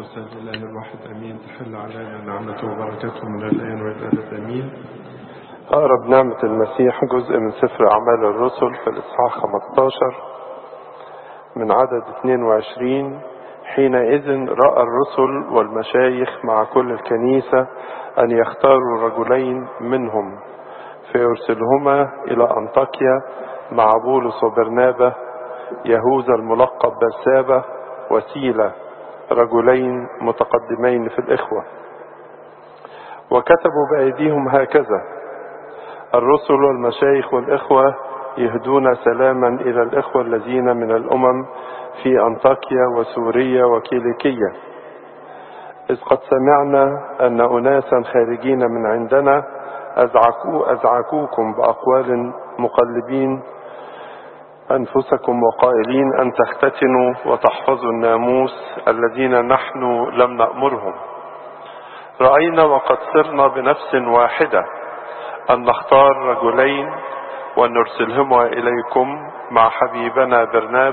القدس الإله الواحد أمين. تحل علينا نعمته وبركاته من الآن وإلى الأبد أمين. أقرب نعمة المسيح جزء من سفر أعمال الرسل في الإصحاح 15 من عدد 22. حينئذ رأى الرسل والمشايخ مع كل الكنيسة أن يختاروا رجلين منهم فيرسلهما إلى أنطاكيا مع بولس وبرنابا، يهوذا الملقب برسابة وسيلة، رجلين متقدمين في الإخوة. وكتبوا بأيديهم هكذا: الرسل والمشايخ والإخوة يهدون سلاما إلى الإخوة الذين من الأمم في أنطاكيا وسوريا وكيليكية، إذ قد سمعنا أن أناسا خارجين من عندنا أزعكوكم بأقوال مقلبين أنفسكم وقائلين أن تختتنوا وتحفظوا الناموس الذين نحن لم نأمرهم. رأينا وقد صرنا بنفس واحدة أن نختار رجلين ونرسلهما إليكم مع حبيبينا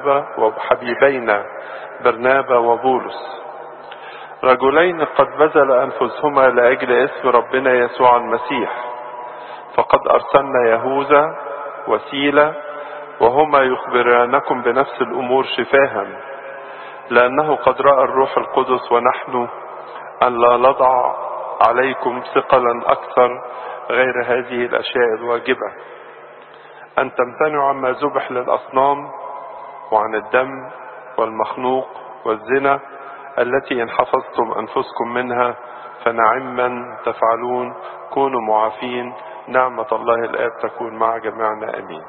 برنابا وبولس، رجلين قد بذل أنفسهما لأجل اسم ربنا يسوع المسيح. فقد أرسلنا يهوذا وسيلة وهما يخبرانكم بنفس الأمور شفاها، لأنه قد رأى الروح القدس ونحن أن لا نضع عليكم ثقلا أكثر غير هذه الأشياء الواجبة: أن تمتنعوا عما ذبح للأصنام وعن الدم والمخنوق والزنا التي إن حفظتم أنفسكم منها فنعما تفعلون. كونوا معافين. نعمة الله الآب تكون مع جميعنا أمين.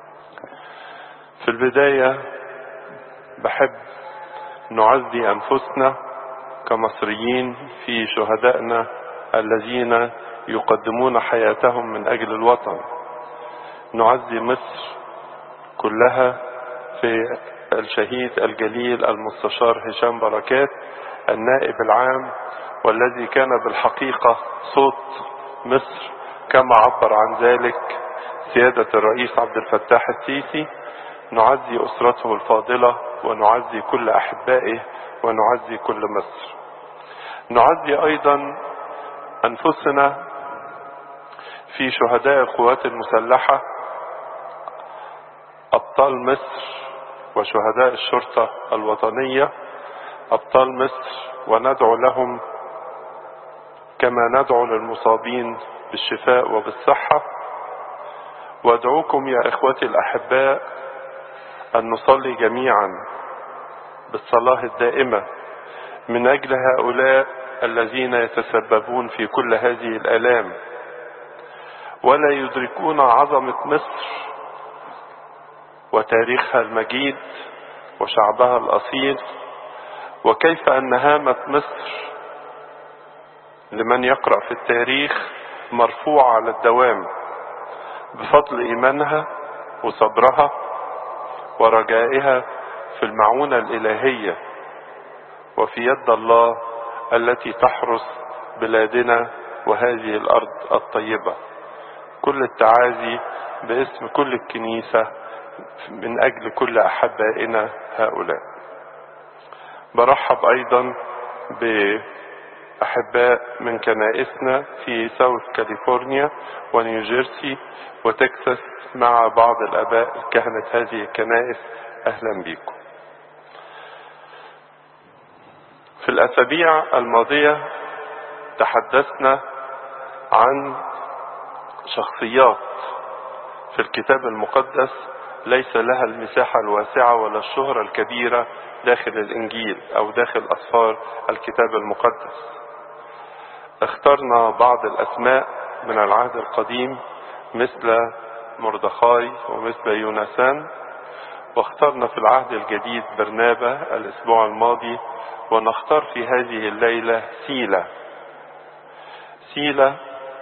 في البداية بحب نعزي أنفسنا كمصريين في شهدائنا الذين يقدمون حياتهم من أجل الوطن. نعزي مصر كلها في الشهيد الجليل المستشار هشام بركات النائب العام، والذي كان بالحقيقة صوت مصر كما عبر عن ذلك سيادة الرئيس عبد الفتاح السيسي. نعزي أسرته الفاضلة ونعزي كل أحبائه ونعزي كل مصر. نعزي أيضا أنفسنا في شهداء القوات المسلحة أبطال مصر وشهداء الشرطة الوطنية أبطال مصر، وندعو لهم كما ندعو للمصابين بالشفاء وبالصحة. وادعوكم يا إخوتي الأحباء أن نصلي جميعا بالصلاة الدائمة من أجل هؤلاء الذين يتسببون في كل هذه الآلام ولا يدركون عظمة مصر وتاريخها المجيد وشعبها الأصيل، وكيف أن هامة مصر لمن يقرأ في التاريخ مرفوعة على الدوام بفضل إيمانها وصبرها ورجائها في المعونة الإلهية وفي يد الله التي تحرس بلادنا وهذه الأرض الطيبة. كل التعازي باسم كل الكنيسة من أجل كل أحبائنا هؤلاء. برحب أيضا بأحباء من كنائسنا في ساوث كاليفورنيا ونيوجيرسي وتكساس مع بعض الآباء كهنة هذه الكنائس. أهلا بكم. في الأسابيع الماضية تحدثنا عن شخصيات في الكتاب المقدس ليس لها المساحة الواسعة ولا الشهرة الكبيرة داخل الإنجيل أو داخل أسفار الكتاب المقدس. اخترنا بعض الأسماء من العهد القديم مثل مردخاي ومثل يونسان، واخترنا في العهد الجديد برنابا الأسبوع الماضي، ونختار في هذه الليلة سيلة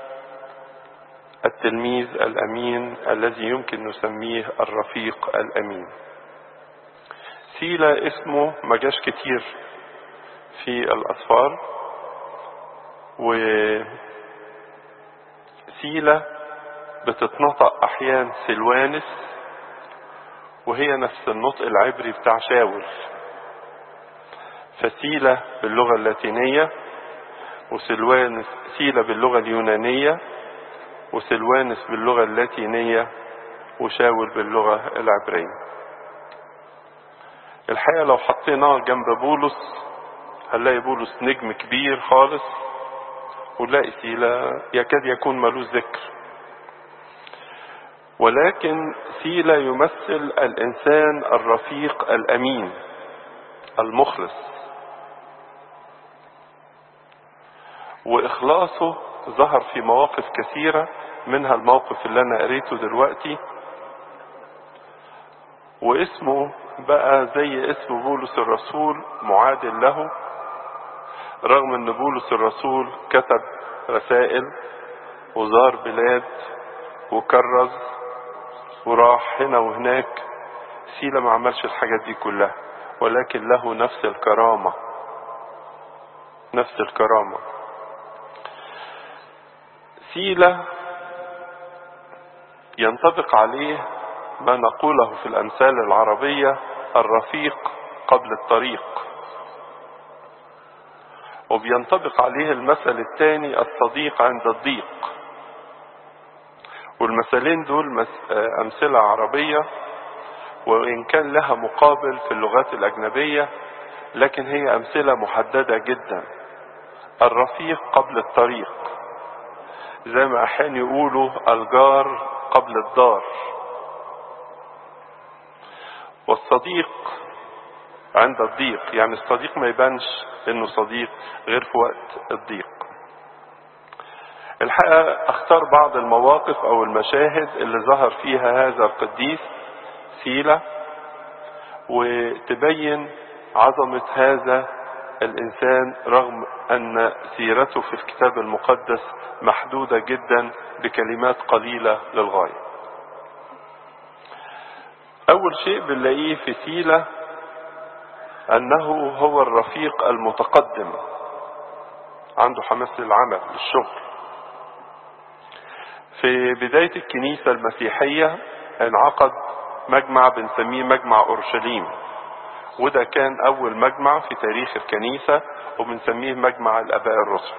التلميذ الأمين الذي يمكن نسميه الرفيق الأمين. سيلة اسمه ما جاش كتير في الأسفار، وسيلة بتتنطق أحيان سلوانس وهي نفس النطق العبري بتاع شاول. فسيلة باللغة اللاتينية، سيلة باللغة اليونانية، وسلوانس باللغة اللاتينية، وشاول باللغة العبرية. الحقيقة لو حطيناه جنب بولس هنلاقي بولس نجم كبير خالص، ونلاقي سيلة يكاد يكون ملوش ذكر. ولكن سيلة يمثل الإنسان الرفيق الأمين المخلص، وإخلاصه ظهر في مواقف كثيرة، منها الموقف اللي أنا قريته دلوقتي. واسمه بقى زي اسم بولس الرسول، معادل له، رغم ان بولس الرسول كتب رسائل وزار بلاد وكرز وراح هنا وهناك. سيلة ما عملش الحاجات دي كلها، ولكن له نفس الكرامة، نفس الكرامة. سيلة ينطبق عليه ما نقوله في الأمثال العربية: الرفيق قبل الطريق. وبينطبق عليه المثل الثاني: الصديق عند الضيق. والمثلين دول أمثلة عربية، وإن كان لها مقابل في اللغات الأجنبية، لكن هي أمثلة محددة جدا. الرفيق قبل الطريق، زي ما أحيانا يقولوا الجار قبل الدار. والصديق عند الضيق، يعني الصديق ما يبانش انه صديق غير في وقت الضيق. الحقيقة اختار بعض المواقف او المشاهد اللي ظهر فيها هذا القديس سيلة، وتبين عظمة هذا الانسان رغم ان سيرته في الكتاب المقدس محدودة جدا بكلمات قليلة للغاية. اول شيء بنلاقيه في سيلة انه هو الرفيق المتقدم، عنده حماس للعمل للشغل. في بداية الكنيسة المسيحية انعقد مجمع بنسميه مجمع اورشليم، وده كان اول مجمع في تاريخ الكنيسة، وبنسميه مجمع الاباء الرسل.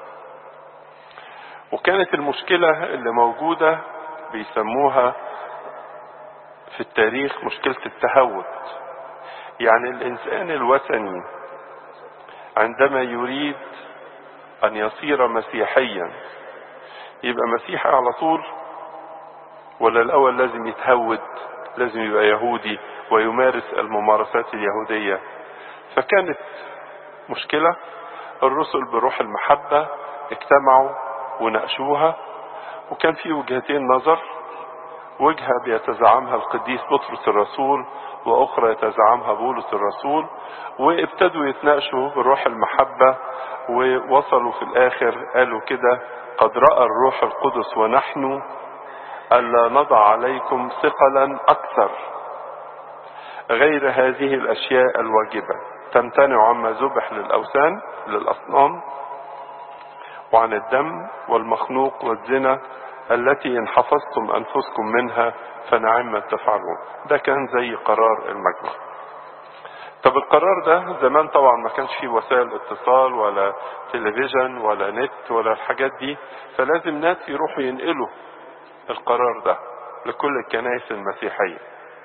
وكانت المشكلة اللي موجودة بيسموها في التاريخ مشكلة التهود. يعني الإنسان الوثني عندما يريد أن يصير مسيحيا يبقى مسيحي على طول، ولا الأول لازم يتهود، لازم يبقى يهودي ويمارس الممارسات اليهودية؟ فكانت مشكلة. الرسل بروح المحبة اجتمعوا وناقشوها، وكان في وجهتين نظر، وجهة بيتزعمها القديس بطرس الرسول، واخرى يتزعمها بولس الرسول، وابتدوا يتناقشوا بروح المحبة، ووصلوا في الاخر قالوا كده: قد رأى الروح القدس ونحن ألا نضع عليكم ثقلا اكثر غير هذه الاشياء الواجبة: تمتنع عما ذبح للاوثان للاصنام، وعن الدم والمخنوق والزنا التي إن حفظتم أنفسكم منها فنعم ما تفعلون. ده كان زي قرار المجمع. طب القرار ده زمان طبعا ما كانش فيه وسائل اتصال ولا تلفزيون ولا نت ولا الحاجات دي، فلازم ناس يروحوا ينقلوا القرار ده لكل الكنائس المسيحية.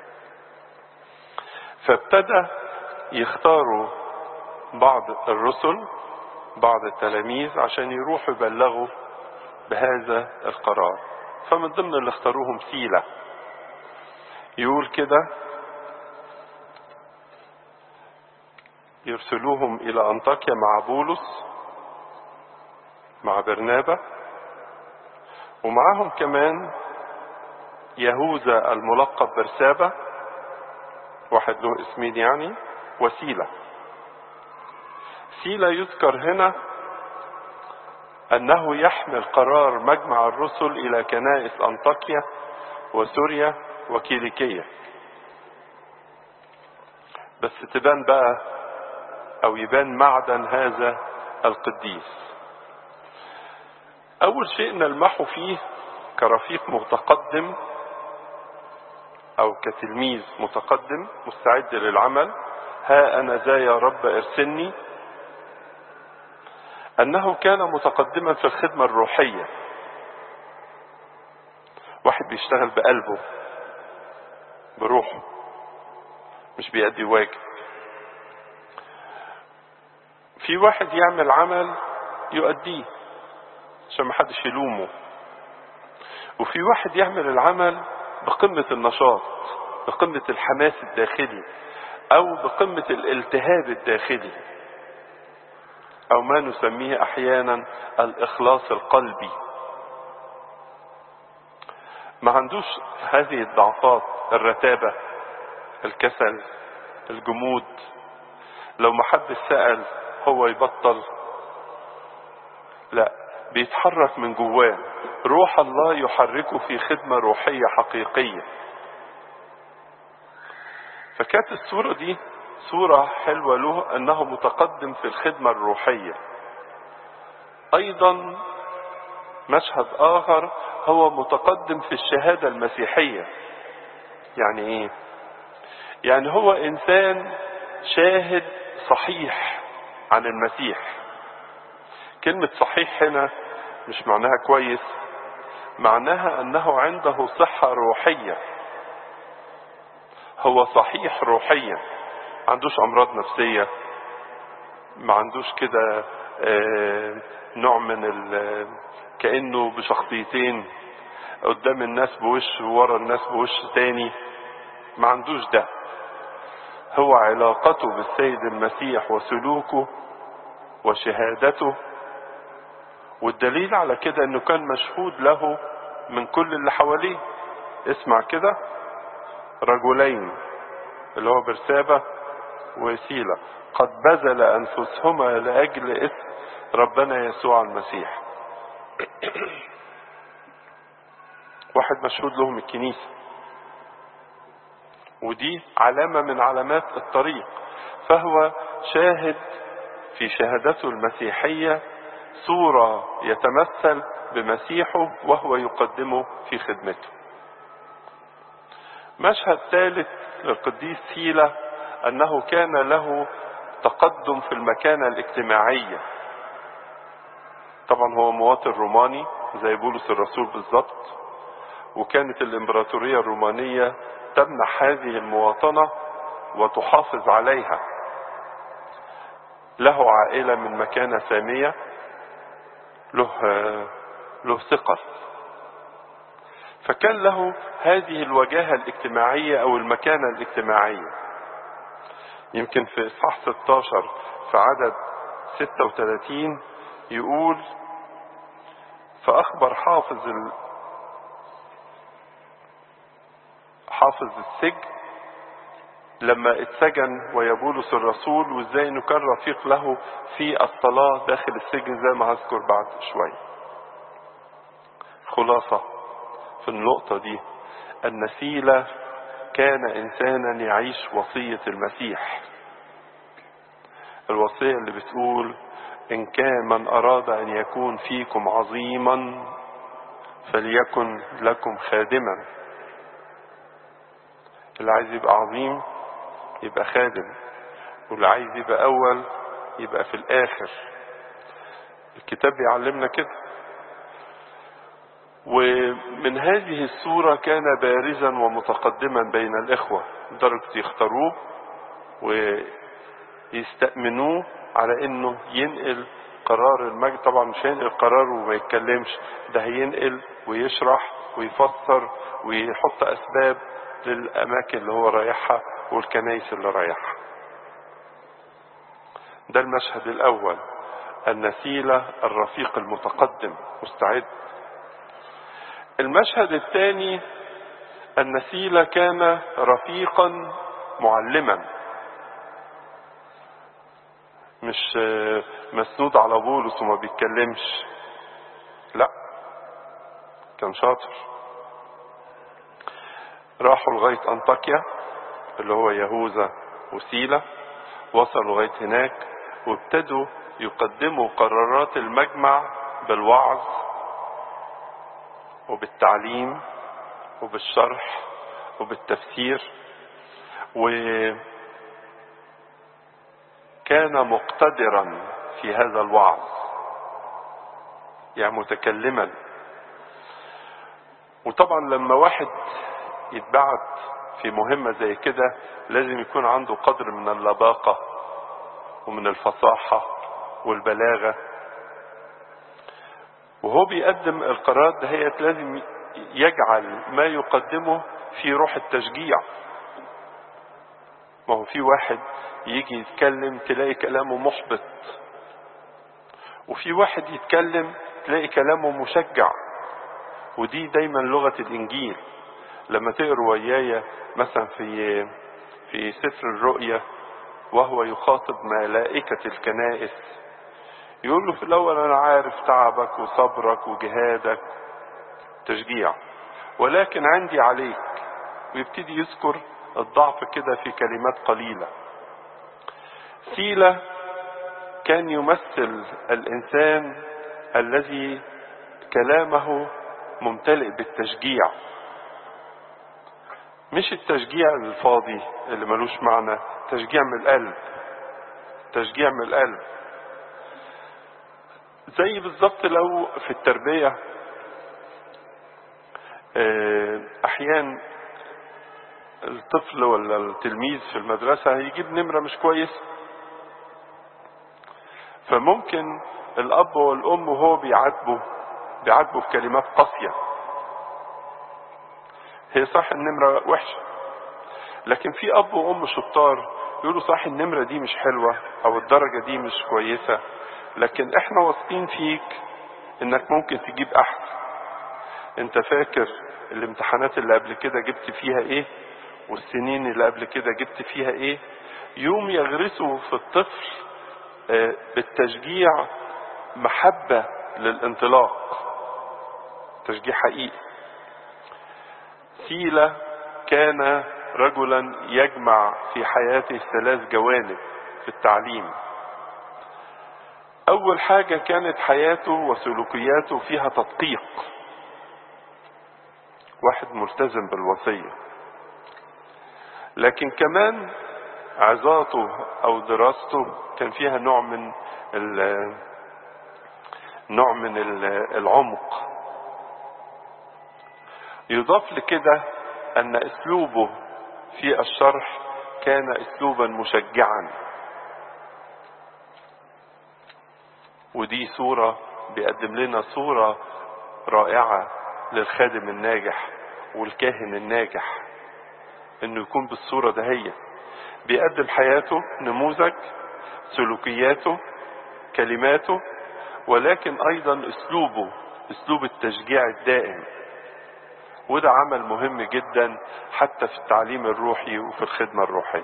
فابتدى يختاروا بعض الرسل، بعض التلاميذ، عشان يروحوا يبلغوا بهذا القرار. فمن ضمن اللي اختاروهم سيلة. يقول كده: يرسلوهم إلى أنطاكيا مع بولس مع برنابا، ومعهم كمان يهوذا الملقب برسابة، واحد له اسمين يعني، وسيلة. سيلة يذكر هنا أنه يحمل قرار مجمع الرسل إلى كنائس أنطاكيا وسوريا وكيليكية. بس تبان بقى أو يبان معدن هذا القديس. أول شيء نلمحه فيه كرفيق متقدم أو كتلميذ متقدم مستعد للعمل، ها أنا ذا يا رب ارسلني، أنه كان متقدما في الخدمة الروحية، واحد بيشتغل بقلبه بروحه، مش بيأدي واجب. في واحد يعمل عمل يؤديه عشان ما حدش يلومه، وفي واحد يعمل العمل بقمة النشاط، بقمة الحماس الداخلي، او بقمة الالتهاب الداخلي، او ما نسميه احيانا الاخلاص القلبي. ما عندوش هذه الضعفات، الرتابة، الكسل، الجمود. لو ما حد سأل هو يبطل، لا، بيتحرك من جواه، روح الله يحركه في خدمة روحية حقيقية. فكانت الصورة دي صورة حلوة له، أنه متقدم في الخدمة الروحية. أيضا مشهد آخر، هو متقدم في الشهادة المسيحية. يعني إيه؟ يعني هو إنسان شاهد صحيح عن المسيح. كلمة صحيح هنا مش معناها كويس، معناها أنه عنده صحة روحية، هو صحيح روحيا، ما عندوش أمراض نفسية، ما عندوش كده نوع من كأنه بشخصيتين، قدام الناس بوش وورا الناس بوش تاني، ما عندوش ده. هو علاقته بالسيد المسيح وسلوكه وشهادته، والدليل على كده انه كان مشهود له من كل اللي حواليه. اسمع كده، رجلين اللي هو برسابة وسيلة قد بذل أنفسهما لأجل اسم ربنا يسوع المسيح. واحد مشهود لهم الكنيسة، ودي علامة من علامات الطريق. فهو شاهد في شهادته المسيحية صورة يتمثل بمسيحه وهو يقدمه في خدمته. مشهد ثالث للقديس سيلة، أنه كان له تقدم في المكانة الاجتماعية. طبعا هو مواطن روماني زي بولس الرسول بالضبط، وكانت الإمبراطورية الرومانية تمنح هذه المواطنة وتحافظ عليها. له عائلة من مكانة سامية، له ثقل، فكان له هذه الوجاهة الاجتماعية أو المكانة الاجتماعية. يمكن في إصحاح 16 في عدد 36 يقول: فأخبر حافظ السجن لما اتسجن ويا بولس الرسول، وازاي انه كان رفيق له في الصلاة داخل السجن، زي ما هذكر بعد شوية. خلاصة في النقطة دي أن سيلة كان إنسانا يعيش وصية المسيح، الوصية اللي بتقول: إن كان من أراد أن يكون فيكم عظيما فليكن لكم خادما. اللي عايز يبقى عظيم يبقى خادم، واللي عايز يبقى أول يبقى في الآخر. الكتاب بيعلمنا كده. ومن هذه الصورة كان بارزا ومتقدما بين الإخوة لدرجة يختاروه ويستأمنوه على إنه ينقل قرار المجد. طبعا مش هينقل قرار وما يتكلمش، ده هينقل ويشرح ويفسر ويحط أسباب للأماكن اللي هو رايحها والكنائس اللي رايحها. ده المشهد الأول، أن سيلة الرفيق المتقدم مستعد. المشهد الثاني أن سيلة كان رفيقا معلما، مش مسنود على بولس وما بيتكلمش، لا، كان شاطر. راحوا لغاية أنطاكيا اللي هو يهوذا وسيلة، وصلوا لغاية هناك وابتدوا يقدموا قرارات المجمع بالوعظ وبالتعليم وبالشرح وبالتفسير. كان مقتدرا في هذا الوعظ، يعني متكلما. وطبعا لما واحد يتبعت في مهمة زي كده لازم يكون عنده قدر من اللباقة ومن الفصاحة والبلاغة، وهو بيقدم القرارات دهيت لازم يجعل ما يقدمه في روح التشجيع. ما هو في واحد يجي يتكلم تلاقي كلامه محبط، وفي واحد يتكلم تلاقي كلامه مشجع، ودي دايما لغة الإنجيل. لما تقروا ويايا مثلا في سفر الرؤيا وهو يخاطب ملائكة الكنائس، يقول له في الأول أنا عارف تعبك وصبرك وجهادك تشجيع، ولكن عندي عليك، ويبتدي يذكر الضعف كده في كلمات قليلة. سيلة كان يمثل الإنسان الذي كلامه ممتلئ بالتشجيع، مش التشجيع الفاضي اللي ملوش معنى، تشجيع من القلب، تشجيع من القلب. زي بالظبط لو في التربية أحيان الطفل ولا التلميذ في المدرسة هيجيب نمرة مش كويسة، فممكن الأب والأم وهو بيعاتبوا بكلمات قاسية. هي صح النمرة وحشة، لكن في أب وأم شطار يقولوا صح النمرة دي مش حلوة أو الدرجة دي مش كويسة، لكن احنا واثقين فيك انك ممكن تجيب أحسن. انت فاكر الامتحانات اللي قبل كده جبت فيها ايه، والسنين اللي قبل كده جبت فيها ايه. يوم يغرسوا في الطفل بالتشجيع محبة للانطلاق، تشجيع حقيقي. سيلة كان رجلا يجمع في حياته 3 جوانب في التعليم. أول حاجة كانت حياته وسلوكياته فيها تدقيق، واحد ملتزم بالوصية، لكن كمان عظاته أو دراسته كان فيها نوع من العمق. يضاف لكده أن أسلوبه في الشرح كان أسلوبا مشجعا، ودي صورة بيقدم لنا صورة رائعة للخادم الناجح والكاهن الناجح، انه يكون بالصورة دهية، بيقدم حياته، نموذج، سلوكياته، كلماته، ولكن ايضا اسلوب التشجيع الدائم. وده عمل مهم جدا حتى في التعليم الروحي وفي الخدمة الروحية.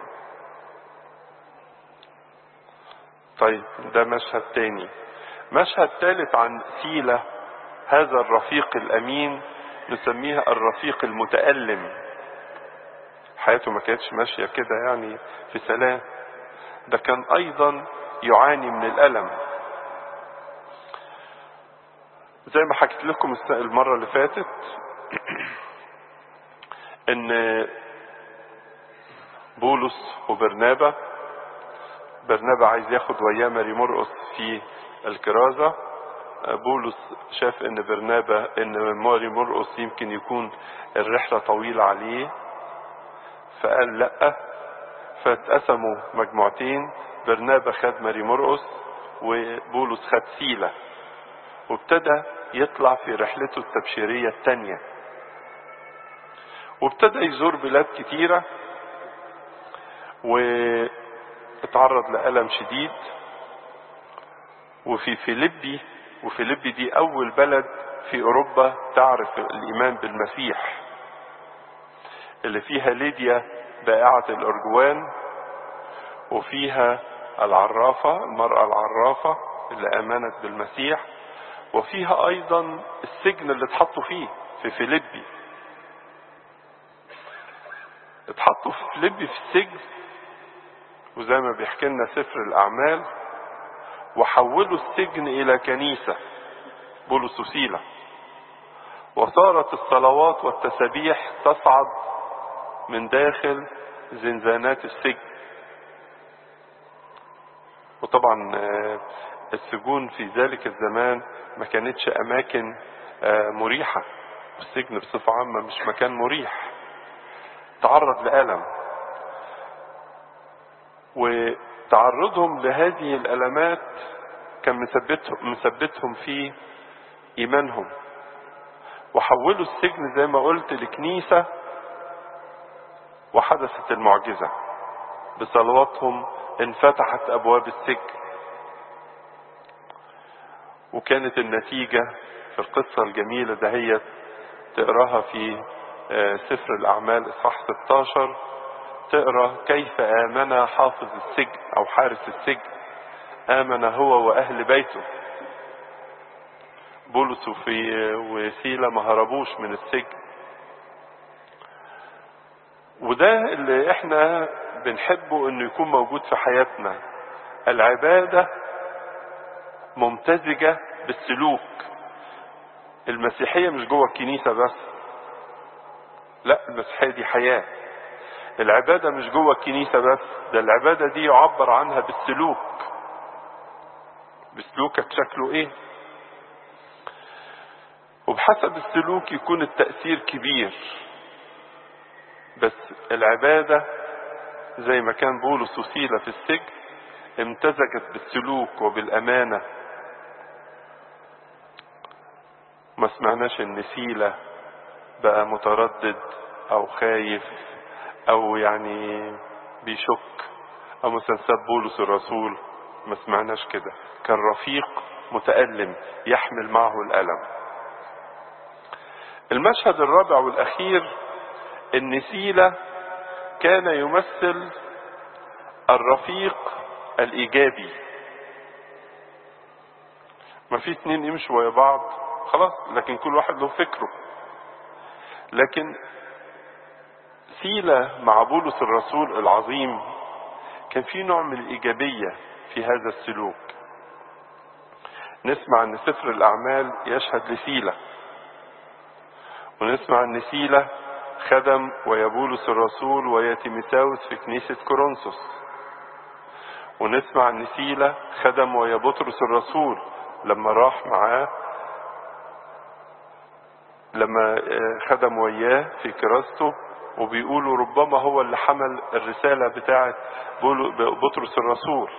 طيب ده مشهد تاني. مشهد ثالث عن سيلة، هذا الرفيق الامين نسميها الرفيق المتألم. حياته ما كانتش ماشية كده يعني في سلام، ده كان ايضا يعاني من الالم. زي ما حكيت لكم المرة اللي فاتت ان بولس وبرنابا، عايز ياخد وياه ماري مرقس في الكرازة. بولس شاف ان ماري مرقس يمكن يكون الرحلة طويلة عليه، فقال لا، فاتقسموا مجموعتين. برنابا خد ماري مرقس وبولس خد سيلة، وابتدى يطلع في رحلته التبشيرية الثانية، وابتدى يزور بلاد كتيرة، واتعرض لألم شديد. وفي فيليبي دي أول بلد في أوروبا تعرف الإيمان بالمسيح، اللي فيها ليديا بائعة الأرجوان، وفيها المرأة العرافة اللي آمنت بالمسيح، وفيها أيضا السجن اللي اتحطوا فيه في فيليبي. اتحطوا في فيليبي في السجن، وزي ما بيحكي لنا سفر الأعمال، وحولوا السجن إلى كنيسة بولس وسيلة، وصارت الصلوات والتسبيح تصعد من داخل زنزانات السجن. وطبعا السجون في ذلك الزمان ما كانتش أماكن مريحة، السجن بصفة عامة مش مكان مريح. تعرض لألم، وتعرضهم لهذه الألمات كان مثبتهم في إيمانهم، وحولوا السجن زي ما قلت لكنيسة، وحدثت المعجزة بصلواتهم انفتحت أبواب السجن. وكانت النتيجة في القصة الجميلة دهيت تقراها في سفر الأعمال إصحاح 16، تقرا كيف آمن حافظ السجن أو حارس السجن، آمن هو وأهل بيته. بولس وسيلة ما هربوش من السجن. وده اللي احنا بنحبه انه يكون موجود في حياتنا، العبادة ممتزجة بالسلوك. المسيحية مش جوه الكنيسة بس، لا، المسيحية دي حياة. العبادة مش جوه الكنيسة بس، ده العبادة دي يعبر عنها بالسلوك. بسلوكك شكله ايه؟ وبحسب السلوك يكون التأثير كبير. بس العبادة زي ما كان بولس وسيلة في السجن امتزجت بالسلوك وبالأمانة. ما سمعناش ان سيلة بقى متردد او خايف او يعني بيشك او مثلا ساب بولس الرسول، ما سمعناش كده. كان رفيق متألم يحمل معه الألم. المشهد الرابع والأخير ان سيلة كان يمثل الرفيق الإيجابي. ما في اتنين يمشوا ويا بعض خلاص، لكن كل واحد له فكره. لكن سيلة مع بولس الرسول العظيم كان في نوع من الإيجابية في هذا السلوك. نسمع أن سفر الأعمال يشهد لسيلة، ونسمع أن سيلة خدم ويا بولس الرسول ويا تيموثاوس في كنيسة كورنثوس، ونسمع أن سيلة خدم ويا بطرس الرسول لما راح معاه، لما خدم وياه في كراسته، وبيقولوا ربما هو اللي حمل الرسالة بتاعة بطرس الرسول.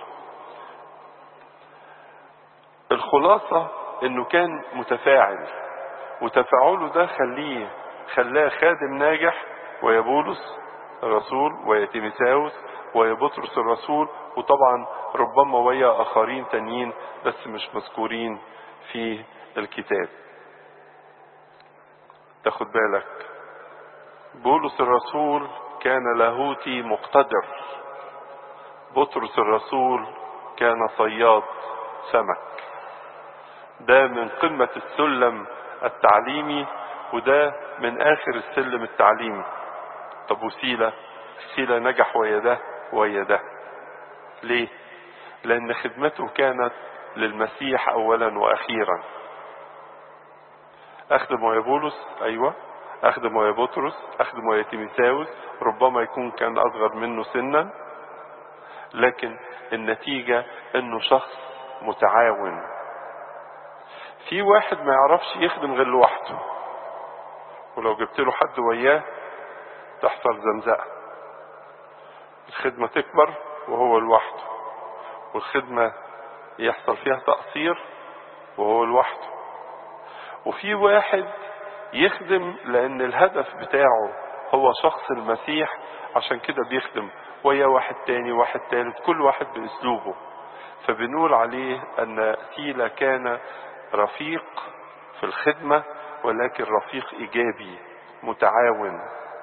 الخلاصة انه كان متفاعل، وتفاعله ده خلاه خادم ناجح ويا بولس الرسول ويا تيموثاوس ويا بطرس الرسول، وطبعا ربما ويا اخرين تانيين بس مش مذكورين في الكتاب. تاخد بالك، بولس الرسول كان لاهوتي مقتدر، بطرس الرسول كان صياد سمك. ده من قمة السلم التعليمي، وده من آخر السلم التعليمي. طب وسيلة نجح ويا ده ويا ده. ليه؟ لأن خدمته كانت للمسيح أولا وأخيرا. أخدم ويا بولس، أيوة، أخدم ويا بطرس، أخدم ويا تيموثاوس، ربما يكون كان أصغر منه سنا، لكن النتيجة إنه شخص متعاون. في واحد ما يعرفش يخدم غير لوحده، ولو جبت له حد وياه تحصل زمزقة، الخدمة تكبر وهو لوحده، والخدمة يحصل فيها تقصير وهو لوحده. وفي واحد يخدم لأن الهدف بتاعه هو شخص المسيح، عشان كده بيخدم ويا واحد تاني واحد تالت، كل واحد بأسلوبه. فبنقول عليه أن سيلة كان رفيق في الخدمة، ولكن رفيق إيجابي متعاون.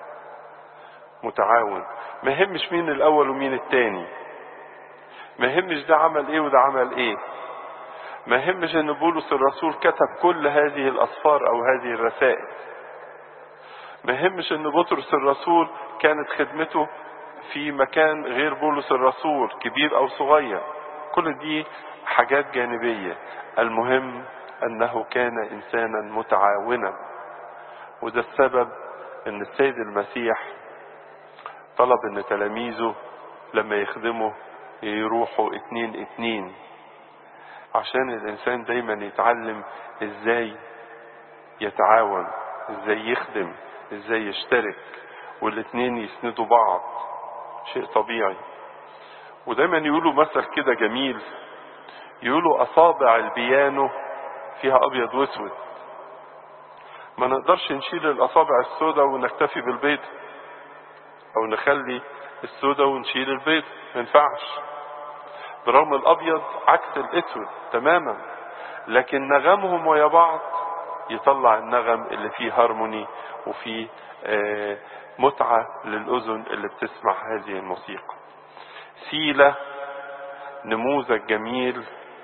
ما يهمش مين الأول ومين التاني، ما يهمش ده عمل ايه وده عمل ايه، ما يهمش ان بولس الرسول كتب كل هذه الأسفار أو هذه الرسائل، ما يهمش ان بطرس الرسول كانت خدمته في مكان غير بولس الرسول كبير أو صغير، كل دي حاجات جانبية. المهم أنه كان إنسانا متعاونا. وده السبب أن السيد المسيح طلب أن تلاميذه لما يخدموا يروحوا 2-2 عشان الإنسان دايما يتعلم إزاي يتعاون، إزاي يخدم، إزاي يشترك، والاتنين يسندوا بعض، شيء طبيعي. ودايما يقولوا مثل كده جميل، يقولوا أصابع البيانو فيها أبيض واسود. ما نقدرش نشيل الأصابع السوداء ونكتفي بالبيض، أو نخلي السوداء ونشيل البيض، ما ينفعش. برغم الأبيض عكس الأسود تماما، لكن نغمهم ويا بعض يطلع النغم اللي فيه هارموني وفيه متعة للأذن اللي بتسمع هذه الموسيقى. سيلة نموذج جميل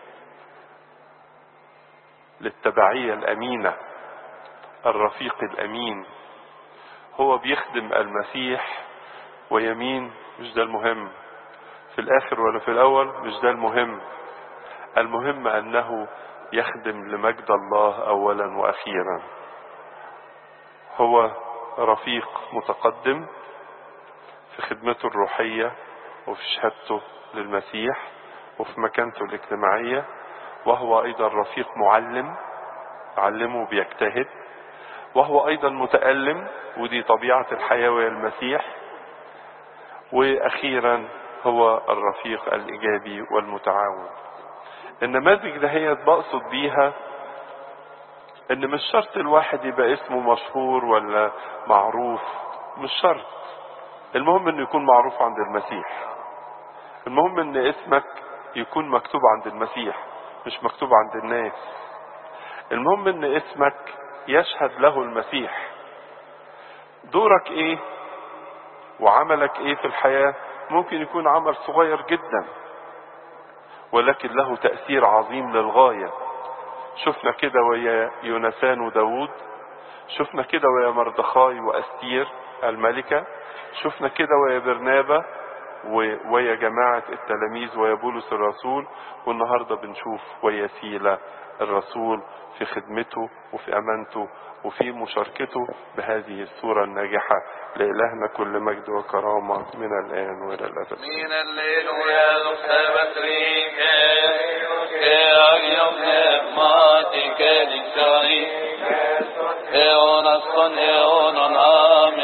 للتبعية الأمينة، الرفيق الأمين. هو بيخدم المسيح ويمين، مش ده المهم في الآخر ولا في الأول، مش ده المهم. المهم أنه يخدم لمجد الله أولا وأخيرا. هو رفيق متقدم في خدمته الروحية وفي شهادته للمسيح وفي مكانته الاجتماعية، وهو أيضا رفيق معلم، علمه بيجتهد، وهو أيضا متألم، ودي طبيعة الحياة ويا المسيح. وأخيرا هو الرفيق الإيجابي والمتعاون. النماذج ده هي بقصد بيها ان مش شرط الواحد يبقى اسمه مشهور ولا معروف، مش شرط. المهم انه يكون معروف عند المسيح. المهم ان اسمك يكون مكتوب عند المسيح، مش مكتوب عند الناس. المهم ان اسمك يشهد له المسيح. دورك ايه وعملك ايه في الحياة ممكن يكون عمل صغير جدا، ولكن له تأثير عظيم للغاية. شفنا كده ويا يونسان وداود، شفنا كده ويا مردخاي وأستير الملكة، شفنا كده ويا برنابا ويا جماعة التلاميذ ويا بولس الرسول، والنهاردة بنشوف ويا سيلة الرسول في خدمته وفي أمانته وفي مشاركته بهذه الصورة الناجحة. لإلهنا كل مجد وكرامة من الآن وإلى الأبد. من الليل ويا الخبث ريكا